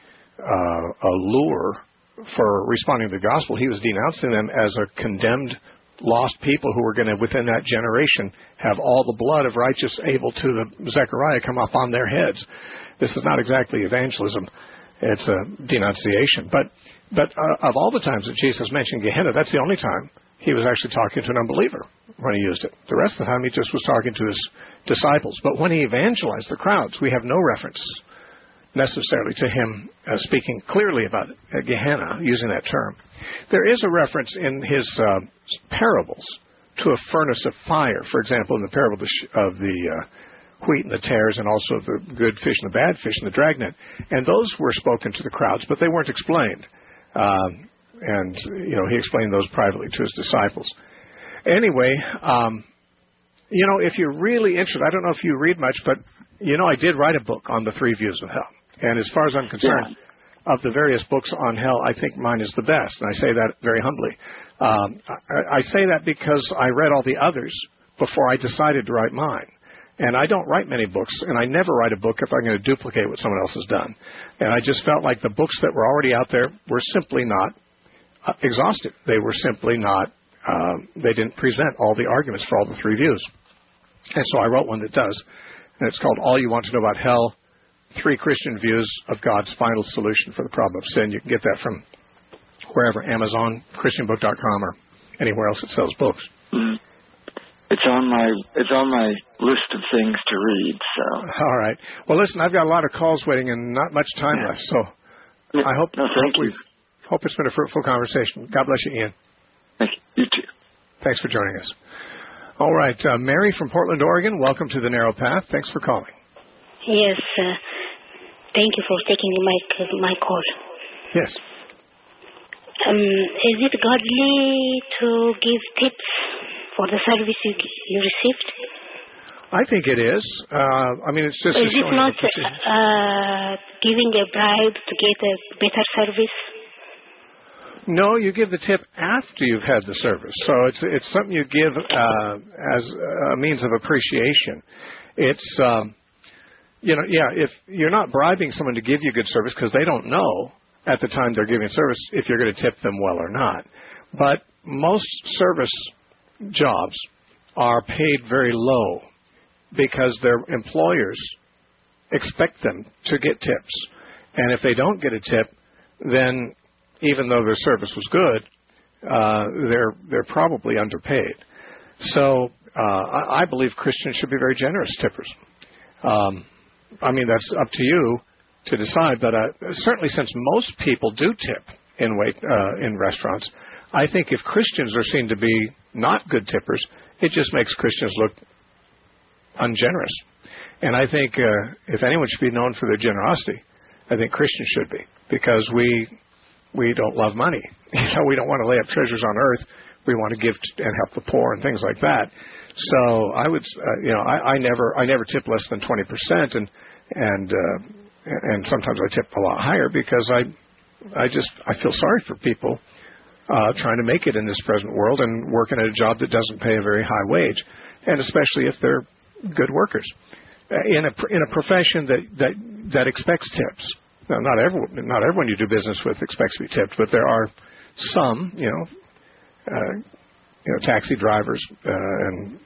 a lure for responding to the gospel. He was denouncing them as a condemned lost people who were going to, within that generation, have all the blood of righteous Abel to the Zechariah come up on their heads. This is not exactly evangelism. It's a denunciation. But of all the times that Jesus mentioned Gehenna, that's the only time he was actually talking to an unbeliever when he used it. The rest of the time he just was talking to his disciples. But when he evangelized the crowds, we have no reference necessarily to him speaking clearly about Gehenna, using that term. There is a reference in his parables to a furnace of fire. For example, in the parable of the wheat and the tares, and also the good fish and the bad fish and the dragnet. And those were spoken to the crowds, but they weren't explained. And he explained those privately to his disciples. Anyway, if you're really interested, I don't know if you read much, but I did write a book on the three views of hell. And as far as I'm concerned, of the various books on hell, I think mine is the best, and I say that very humbly. I say that because I read all the others before I decided to write mine. And I don't write many books, and I never write a book if I'm going to duplicate what someone else has done. And I just felt like the books that were already out there were simply not exhaustive. They were simply not, they didn't present all the arguments for all the three views. And so I wrote one that does, and it's called All You Want to Know About Hell, 3 Christian Views of God's Final Solution for the Problem of Sin. You can get that from wherever, Amazon, ChristianBook.com, or anywhere else that sells books. It's on my list of things to read. So. All right. Well, listen, I've got a lot of calls waiting and not much time left. So I hope it's been a fruitful conversation. God bless you, Ian. Thank you. You too. Thanks for joining us. All right, Mary from Portland, Oregon. Welcome to the Narrow Path. Thanks for calling. Yes. Thank you for taking my call. Yes. Is it godly to give tips for the service you received? I think it is. It's just... Is it not giving a bribe to get a better service? No, you give the tip after you've had the service. So it's something you give as a means of appreciation. It's if you're not bribing someone to give you good service because they don't know at the time they're giving service if you're going to tip them well or not. But most service jobs are paid very low because their employers expect them to get tips. And if they don't get a tip, then even though their service was good, they're probably underpaid. So I believe Christians should be very generous tippers. I mean, that's up to you to decide, but certainly since most people do tip in restaurants, I think if Christians are seen to be not good tippers, it just makes Christians look ungenerous. And I think if anyone should be known for their generosity, I think Christians should be, because we don't love money. We don't want to lay up treasures on earth. We want to give and help the poor and things like that. So I would, I never tip less than 20%, and sometimes I tip a lot higher because I feel sorry for people trying to make it in this present world and working at a job that doesn't pay a very high wage, and especially if they're good workers in a profession that expects tips. Now, not everyone you do business with expects to be tipped, but there are some, taxi drivers and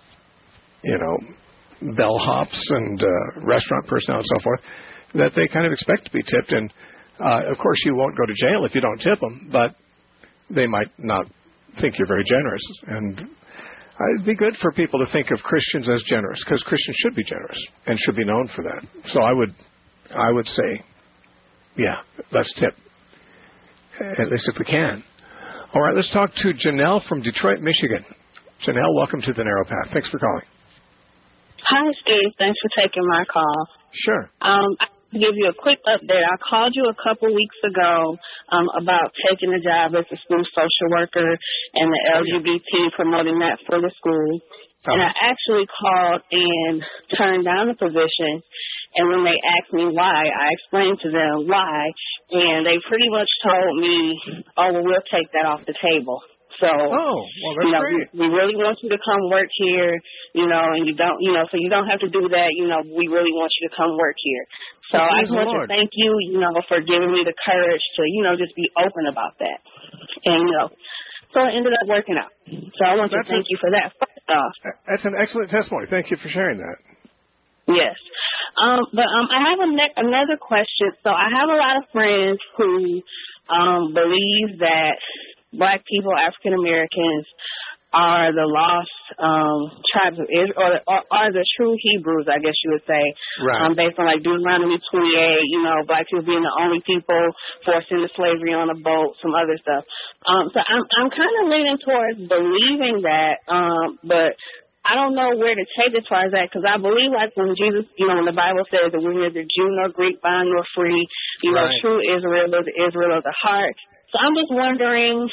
bellhops and restaurant personnel and so forth, that they kind of expect to be tipped. And of course, you won't go to jail if you don't tip them, but they might not think you're very generous. And it'd be good for people to think of Christians as generous, because Christians should be generous and should be known for that. So I would say, yeah, let's tip, at least if we can. All right, let's talk to Janelle from Detroit, Michigan. Janelle, welcome to the Narrow Path. Thanks for calling. Hi, Steve. Thanks for taking my call. Sure. I'll give you a quick update. I called you a couple weeks ago about taking a job as a school social worker and the LGBT, promoting that for the school. And I actually called and turned down the position. And when they asked me why, I explained to them why. And they pretty much told me, oh, well, we'll take that off the table. So, that's great. We really want you to come work here, and you don't, so you don't have to do that. We really want you to come work here. So I just want to thank you, for giving me the courage to, just be open about that. And, so it ended up working out. So I want to thank you for that. That's an excellent testimony. Thank you for sharing that. Yes. But I have another question. So I have a lot of friends who believe that Black people, African Americans, are the lost tribes of Israel, or are the true Hebrews, I guess you would say, right. Based on like Deuteronomy 28, Black people being the only people forced into slavery on a boat, some other stuff. So I'm kind of leaning towards believing that, but I don't know where to take as far as that, because I believe, like, when Jesus, when the Bible says that we're neither Jew nor Greek, bond nor free, right. True Israel is the Israel of the heart. So I'm just wondering,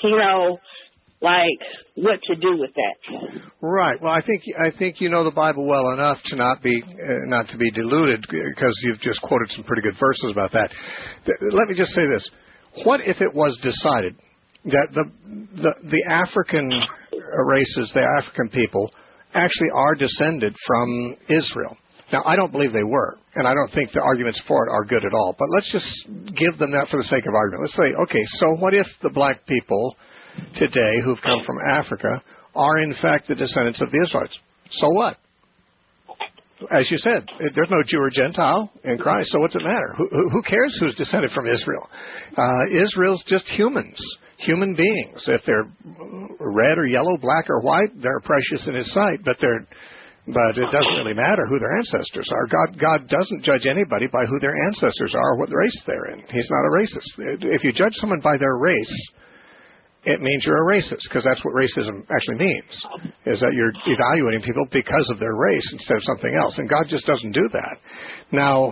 what to do with that. Right. Well, I think you know the Bible well enough to not to be deluded, because you've just quoted some pretty good verses about that. Let me just say this: what if it was decided that the African races, the African people, actually are descended from Israel? Now, I don't believe they were, and I don't think the arguments for it are good at all. But let's just give them that for the sake of argument. Let's say, okay, so what if the Black people today who've come from Africa are in fact the descendants of the Israelites? So what? As you said, there's no Jew or Gentile in Christ, so what's it matter? Who cares who's descended from Israel? Israel's just humans, human beings. If they're red or yellow, black or white, they're precious in His sight, but it doesn't really matter who their ancestors are. God doesn't judge anybody by who their ancestors are or what race they're in. He's not a racist. If you judge someone by their race, it means you're a racist, because that's what racism actually means, is that you're evaluating people because of their race instead of something else. And God just doesn't do that. Now,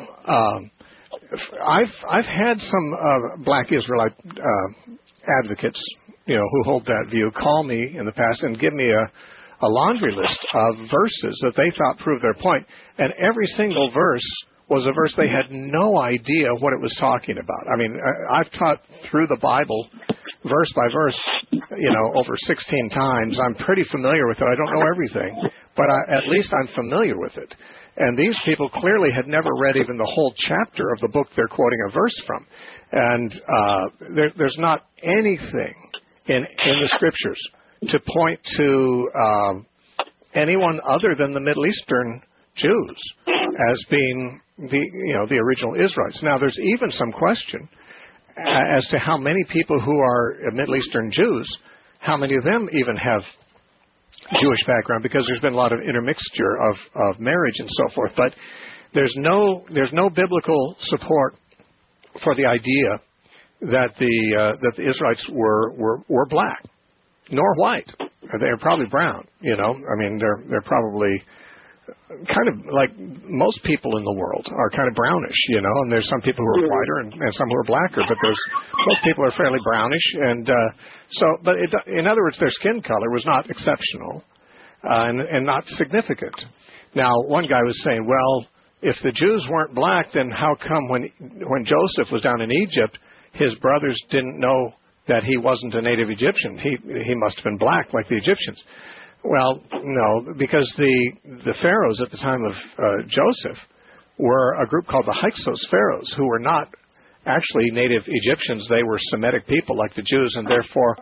I've had some Black Israelite advocates, who hold that view, call me in the past and give me a laundry list of verses that they thought proved their point, and every single verse was a verse they had no idea what it was talking about. I mean, I've taught through the Bible verse by verse, over 16 times. I'm pretty familiar with it. I don't know everything, but at least I'm familiar with it. And these people clearly had never read even the whole chapter of the book they're quoting a verse from. And there's not anything in the Scriptures to point to anyone other than the Middle Eastern Jews as being the original Israelites. Now, there's even some question as to how many people who are Middle Eastern Jews, how many of them even have Jewish background, because there's been a lot of intermixture of marriage and so forth. But there's no biblical support for the idea that the Israelites were black, nor white. They're probably brown. I mean, they're probably kind of like most people in the world are kind of brownish, and there's some people who are whiter and some who are blacker, but most people are fairly brownish. And but in other words, their skin color was not exceptional and not significant. Now, one guy was saying, well, if the Jews weren't black, then how come when Joseph was down in Egypt, his brothers didn't know that he wasn't a native Egyptian? He must have been black like the Egyptians. Well, no, because the pharaohs at the time of Joseph were a group called the Hyksos pharaohs, who were not actually native Egyptians. They were Semitic people like the Jews, and therefore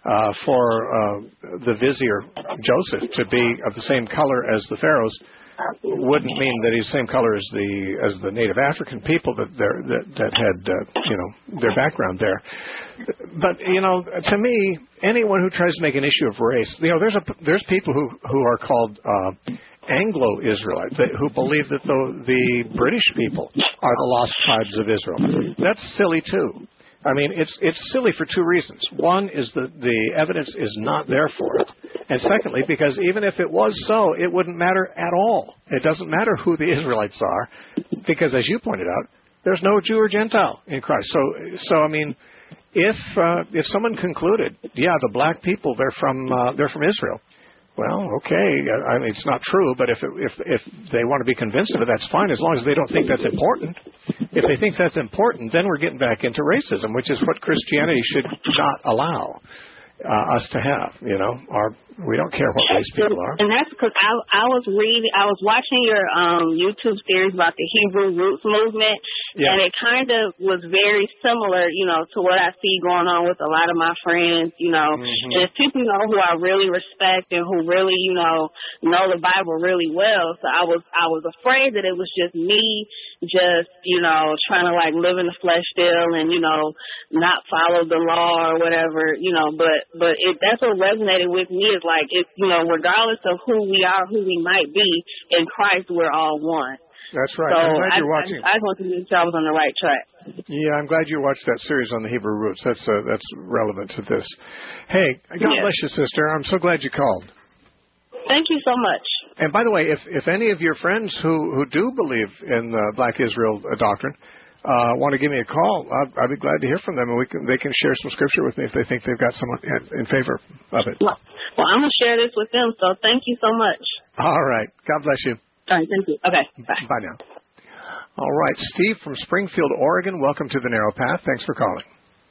for the vizier Joseph to be of the same color as the pharaohs wouldn't mean that he's the same color as the native African people that had their background there. But to me, anyone who tries to make an issue of race, there's people who are called Anglo-Israelites who believe that the British people are the lost tribes of Israel. That's silly too. I mean, it's silly for two reasons. One is that the evidence is not there for it. And secondly, because even if it was so, it wouldn't matter at all. It doesn't matter who the Israelites are, because as you pointed out, there's no Jew or Gentile in Christ. So I mean, if someone concluded, yeah, the black people, they're from Israel, well, okay, I mean, it's not true, but if they want to be convinced of it, that's fine, as long as they don't think that's important. If they think that's important, then we're getting back into racism, which is what Christianity should not allow us to have. We don't care what race people are. And that's because I was watching your YouTube series about the Hebrew Roots movement, and it kind of was very similar, to what I see going on with a lot of my friends, and it's people, who I really respect and who really, know the Bible really well. So I was afraid that it was just me just, trying to live in the flesh still and, not follow the law or whatever, but that's what resonated with me is regardless of who we are, who we might be, in Christ, we're all one. That's right. So I'm glad you're watching. I just want to make sure I was on the right track. Yeah, I'm glad you watched that series on the Hebrew roots. That's relevant to this. Hey, God bless you, sister. I'm so glad you called. Thank you so much. And by the way, if any of your friends who do believe in the Black Israel doctrine want to give me a call, I'd be glad to hear from them, and they can share some scripture with me if they think they've got someone in favor of it. Well, I'm going to share this with them, so thank you so much. All right. God bless you. All right, thank you. Okay, bye. Bye now. All right, Steve from Springfield, Oregon, welcome to the Narrow Path. Thanks for calling.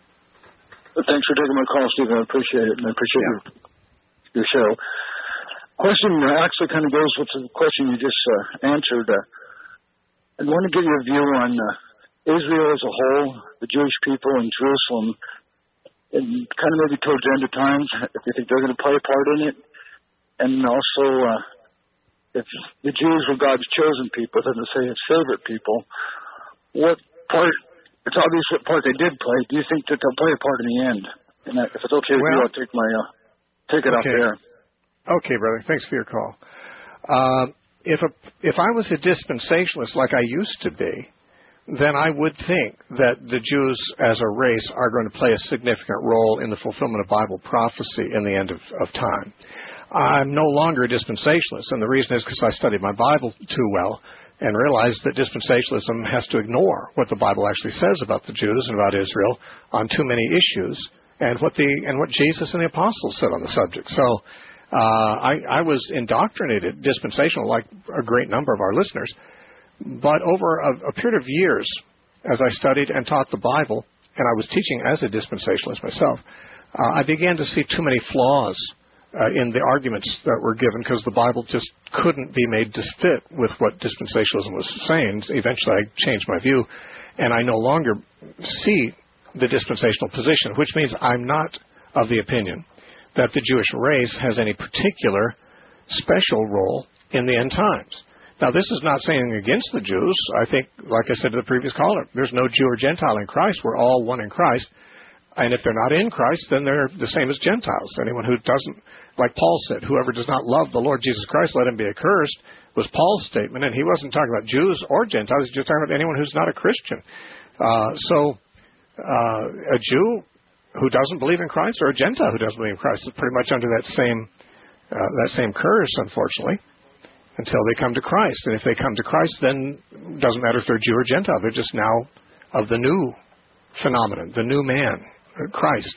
Thanks for taking my call, Steve. I appreciate it, and I appreciate your show. Question actually kind of goes with the question you just answered. I want to get your view on Israel as a whole, the Jewish people in Jerusalem, and kind of maybe towards the end of times, if you think they're going to play a part in it, and also if the Jews were God's chosen people, doesn't say his favorite people, what part, it's obvious what part they did play, do you think that they'll play a part in the end? And if it's okay with you, I'll take it off there. Okay, brother. Thanks for your call. If I was a dispensationalist like I used to be, then I would think that the Jews as a race are going to play a significant role in the fulfillment of Bible prophecy in the end of time. I'm no longer a dispensationalist, and the reason is because I studied my Bible too well and realized that dispensationalism has to ignore what the Bible actually says about the Jews and about Israel on too many issues, and what Jesus and the apostles said on the subject. So I was indoctrinated dispensational, like a great number of our listeners. But over a period of years, as I studied and taught the Bible, and I was teaching as a dispensationalist myself, I began to see too many flaws in the arguments that were given because the Bible just couldn't be made to fit with what dispensationalism was saying. Eventually I changed my view, and I no longer see the dispensational position, which means I'm not of the opinion that the Jewish race has any particular special role in the end times. Now, this is not saying against the Jews. I think, like I said to the previous caller, there's no Jew or Gentile in Christ. We're all one in Christ. And if they're not in Christ, then they're the same as Gentiles. Anyone who doesn't, like Paul said, whoever does not love the Lord Jesus Christ, let him be accursed, was Paul's statement. And he wasn't talking about Jews or Gentiles. He's just talking about anyone who's not a Christian. A Jew who doesn't believe in Christ or a Gentile who doesn't believe in Christ is pretty much under that same curse, unfortunately, until they come to Christ. And if they come to Christ, then it doesn't matter if they're Jew or Gentile. They're just now of the new phenomenon, the new man, Christ.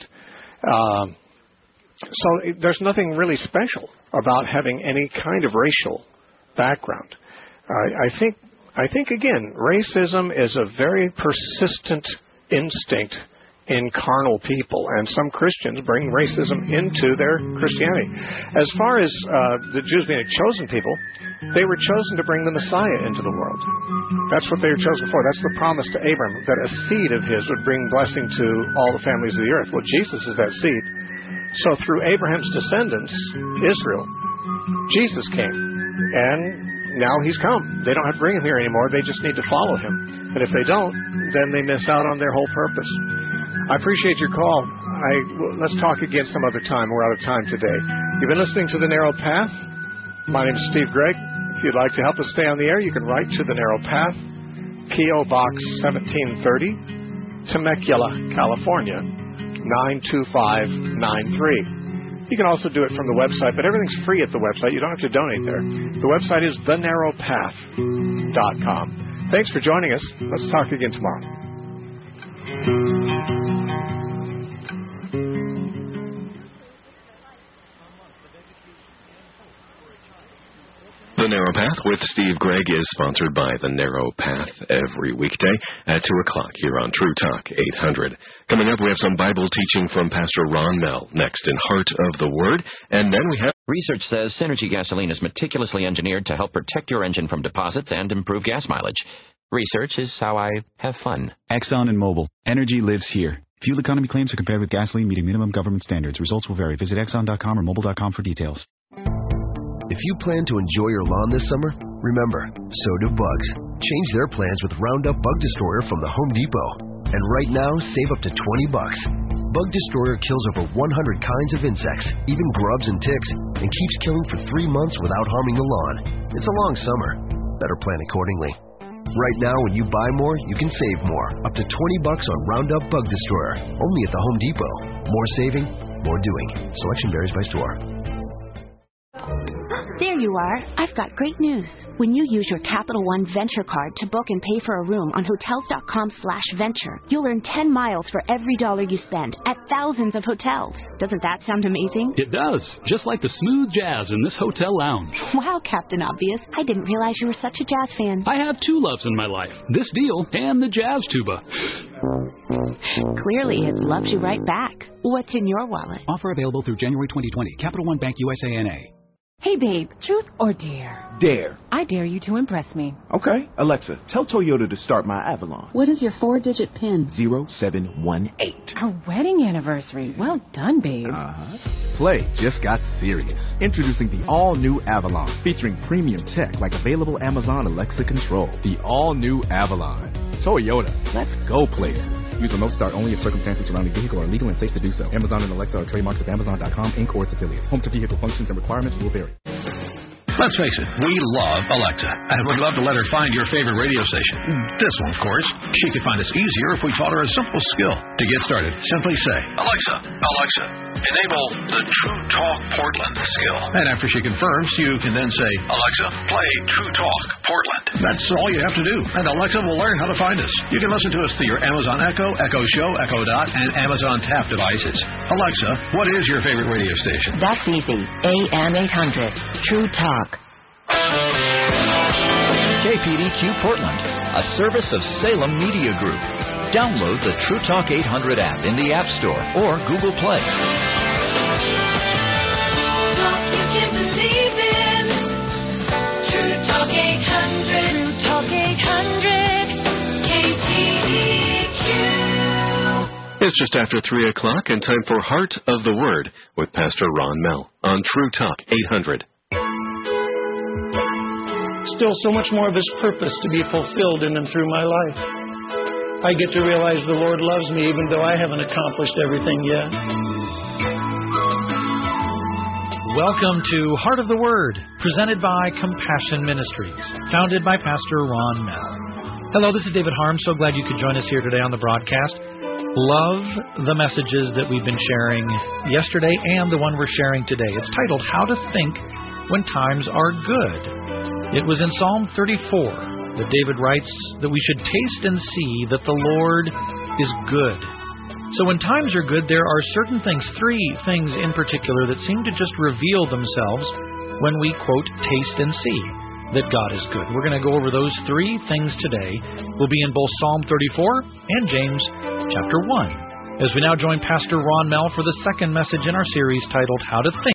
So there's nothing really special about having any kind of racial background. I think again, racism is a very persistent instinct in carnal people, and some Christians bring racism into their Christianity. As far as the Jews being a chosen people, they were chosen to bring the Messiah into the world. That's what they were chosen for. That's the promise to Abraham, that a seed of his would bring blessing to all the families of the earth. Well, Jesus is that seed. So through Abraham's descendants, Israel, Jesus came, and now he's come. They don't have to bring him here anymore. They just need to follow him. And if they don't, then they miss out on their whole purpose. I appreciate your call. Let's talk again some other time. We're out of time today. You've been listening to The Narrow Path. My name is Steve Gregg. If you'd like to help us stay on the air, you can write to The Narrow Path, P.O. Box 1730, Temecula, California, 92593. You can also do it from the website, but everything's free at the website. You don't have to donate there. The website is thenarrowpath.com. Thanks for joining us. Let's talk again tomorrow. The Narrow Path with Steve Gregg is sponsored by The Narrow Path every weekday at 2 o'clock here on True Talk 800. Coming up, we have some Bible teaching from Pastor Ron Mell next in Heart of the Word. And then we have... Research says Synergy gasoline is meticulously engineered to help protect your engine from deposits and improve gas mileage. Research is how I have fun. Exxon and Mobil. Energy lives here. Fuel economy claims are compared with gasoline meeting minimum government standards. Results will vary. Visit Exxon.com or Mobil.com for details. If you plan to enjoy your lawn this summer, remember, so do bugs. Change their plans with Roundup Bug Destroyer from the Home Depot. And right now, save up to $20. Bug Destroyer kills over 100 kinds of insects, even grubs and ticks, and keeps killing for 3 months without harming the lawn. It's a long summer. Better plan accordingly. Right now, when you buy more, you can save more. Up to $20 on Roundup Bug Destroyer. Only at the Home Depot. More saving, more doing. Selection varies by store. There you are. I've got great news. When you use your Capital One Venture card to book and pay for a room on Hotels.com/venture, you'll earn 10 miles for every dollar you spend at thousands of hotels. Doesn't that sound amazing? It does. Just like the smooth jazz in this hotel lounge. Wow, Captain Obvious. I didn't realize you were such a jazz fan. I have two loves in my life. This deal and the jazz tuba. Clearly, it loves you right back. What's in your wallet? Offer available through January 2020. Capital One Bank USA N.A. Hey, babe, truth or dare? Dare. I dare you to impress me. Okay. Alexa, tell Toyota to start my Avalon. What is your 4-digit PIN? 0718. Our wedding anniversary. Well done, babe. Play just got serious. Introducing the all-new Avalon, featuring premium tech like available Amazon Alexa control. The all-new Avalon. Toyota. Let's go places. Use remote start only if circumstances surrounding the vehicle are legal and safe to do so. Amazon and Alexa are trademarks of Amazon.com, Inc. or its affiliates. Home to vehicle functions and requirements will vary. Let's face it, we love Alexa, and would love to let her find your favorite radio station. This one, of course. She could find us easier if we taught her a simple skill. To get started, simply say, Alexa, enable the True Talk Portland skill. And after she confirms, you can then say, Alexa, play True Talk Portland. That's all you have to do, and Alexa will learn how to find us. You can listen to us through your Amazon Echo, Echo Show, Echo Dot, and Amazon Tap devices. Alexa, what is your favorite radio station? That's easy. AM 800, True Talk. KPDQ Portland, a service of Salem Media Group. Download the True Talk 800 app in the App Store or Google Play. Talk you can believe in. True Talk 800. True Talk 800. KTEQ. It's just after 3 o'clock and time for Heart of the Word with Pastor Ron Mell on True Talk 800. Still so much more of His purpose to be fulfilled in and through my life. I get to realize the Lord loves me even though I haven't accomplished everything yet. Welcome to Heart of the Word, presented by Compassion Ministries, founded by Pastor Ron Mell. Hello, this is David Harm. So glad you could join us here today on the broadcast. Love the messages that we've been sharing yesterday and the one we're sharing today. It's titled, How to Think When Times Are Good. It was in Psalm 34 that David writes that we should taste and see that the Lord is good. So when times are good, there are certain things, 3 things in particular, that seem to just reveal themselves when we, quote, taste and see that God is good. We're going to go over those 3 things today. We'll be in both Psalm 34 and James chapter 1. As we now join Pastor Ron Mell for the second message in our series titled, How to Think